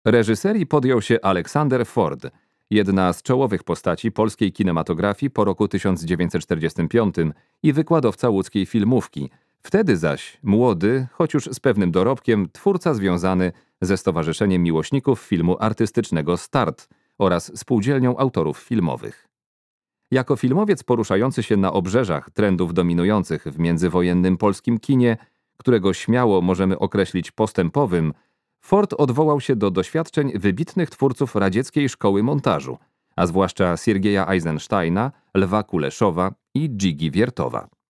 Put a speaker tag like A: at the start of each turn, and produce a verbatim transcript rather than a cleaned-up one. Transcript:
A: Reżyserii podjął się Aleksander Ford, jedna z czołowych postaci polskiej kinematografii po roku tysiąc dziewięćset czterdziestym piątym i wykładowca łódzkiej filmówki. Wtedy zaś młody, choć już z pewnym dorobkiem, twórca związany ze Stowarzyszeniem Miłośników Filmu Artystycznego START oraz Spółdzielnią Autorów Filmowych. Jako filmowiec poruszający się na obrzeżach trendów dominujących w międzywojennym polskim kinie, którego śmiało możemy określić postępowym, Ford odwołał się do doświadczeń wybitnych twórców radzieckiej szkoły montażu, a zwłaszcza Siergieja Eisensteina, Lwa Kuleszowa i Dżigi Wiertowa.